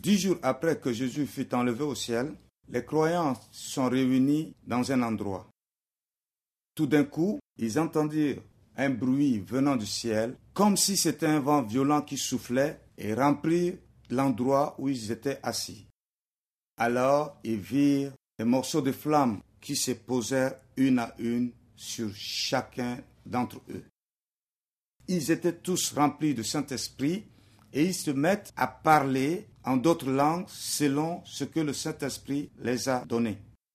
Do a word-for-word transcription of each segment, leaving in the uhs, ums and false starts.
Dix jours après que Jésus fut enlevé au ciel, les croyants sont réunis dans un endroit. Tout d'un coup, ils entendirent un bruit venant du ciel, comme si c'était un vent violent qui soufflait et remplit l'endroit où ils étaient assis. Alors, ils virent des morceaux de flammes qui se posèrent une à une sur chacun d'entre eux. Ils étaient tous remplis du Saint-Esprit et ils se mettent à parler en d'autres langues selon ce que le Saint-Esprit les a donné.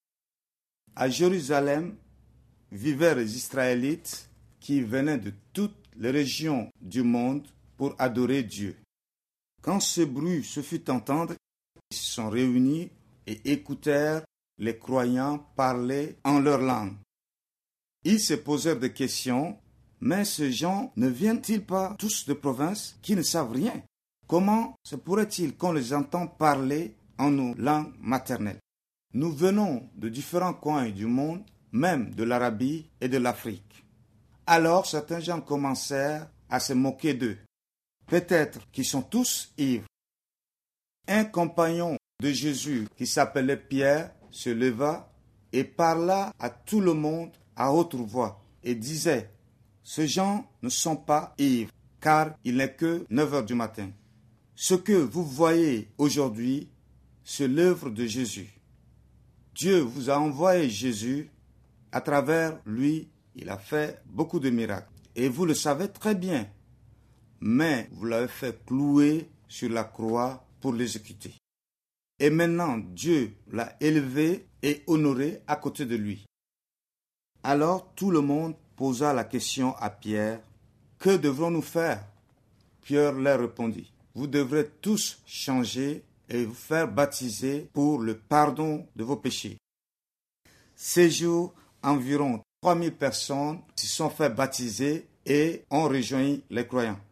À Jérusalem vivaient les Israélites qui venaient de toutes les régions du monde pour adorer Dieu. Quand ce bruit se fit entendre, ils se sont réunis et écoutèrent les croyants parler en leur langue. Ils se posèrent des questions, mais ces gens ne viennent-ils pas tous de province qui ne savent rien? Comment se pourrait-il qu'on les entende parler en nos langues maternelles? Nous venons de différents coins du monde, même de l'Arabie et de l'Afrique. Alors certains gens commencèrent à se moquer d'eux. Peut-être qu'ils sont tous ivres. Un compagnon de Jésus qui s'appelait Pierre se leva et parla à tout le monde à haute voix et disait: ces gens ne sont pas ivres, car il n'est que neuf heures du matin. Ce que vous voyez aujourd'hui, c'est l'œuvre de Jésus. Dieu vous a envoyé Jésus. À travers lui, il a fait beaucoup de miracles. Et vous le savez très bien. Mais vous l'avez fait clouer sur la croix pour l'exécuter. Et maintenant, Dieu l'a élevé et honoré à côté de lui. Alors tout le monde posa la question à Pierre: que devrons-nous faire? Pierre leur répondit: vous devrez tous changer et vous faire baptiser pour le pardon de vos péchés. Ces jours, environ trois mille personnes se sont fait baptiser et ont rejoint les croyants.